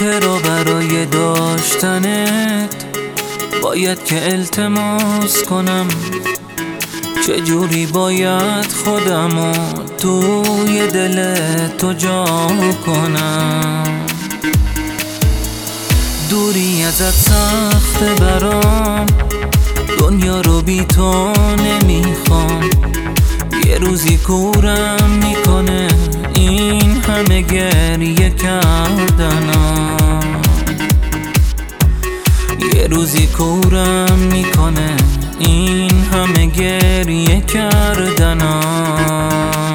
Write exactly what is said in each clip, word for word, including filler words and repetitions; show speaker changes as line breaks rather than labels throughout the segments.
چرا برای داشتنت باید که التماس کنم؟ چجوری باید خودمو توی دل تو جا کنم؟ دوری ازت سخته برام، دنیا رو بی تو نمیخوام. یه روزی کورم میکنه این همه گریه کردنم، یه روزی کورم میکنه این همه گریه کردنم.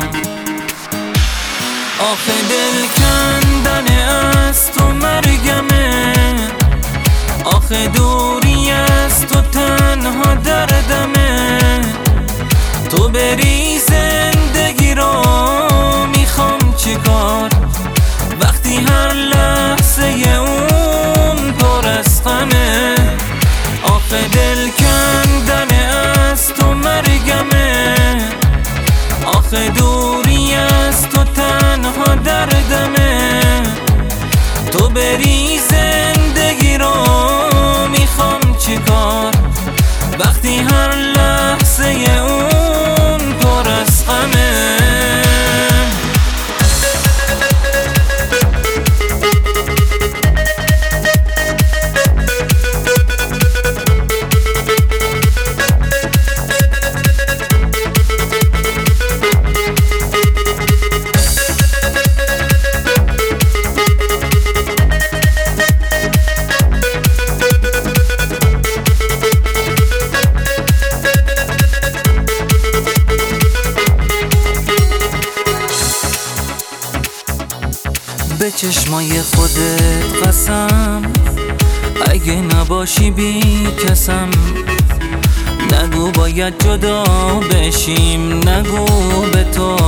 آخه دل کندن از تو مرگمه، آخه دوری از تو تنها دردمه. تو بری زندگی رو میخوام چیکار وقتی هر لحظه اون پر از غمه؟ آخه دل کندن از تو مرگمه، آخه دوری از تو تنها دردمه. تو بری زندگی رو میخوام چیکار وقتی هر لحظه اون پر از غمه؟ به چشمای خودت قسم، اگه نباشی بی کسم. نگو باید جدا بشیم، نگو به تو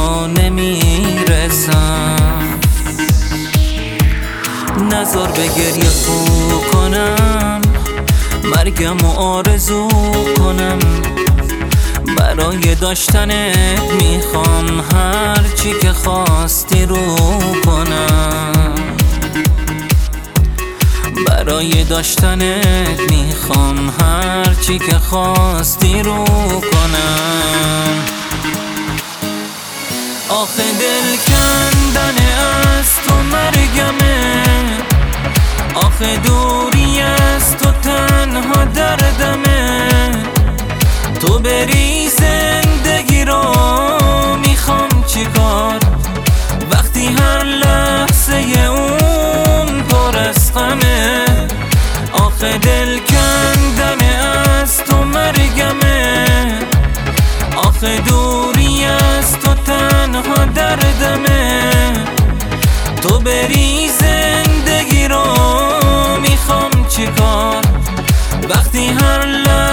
نمیرسم. نذار به گریه خو کنم، مرگم و آرزو کنم. برای داشتنت میخوام هر چی که خواستی رو کنم، برای داشتنت میخوام هر چی که خواستی رو کنم. آخه دل کندن از تو مرگمه، آخه دوری از تو تنها دردمه. تو بری زندگی رو میخوام چیکار وقتی هر لحظه اون پر از غمه؟ آخه دل کندن از تو مرگمه، آخه دوری از تو تنها دردمه. تو بری زندگی رو میخوام چیکار وقتی هر لحظه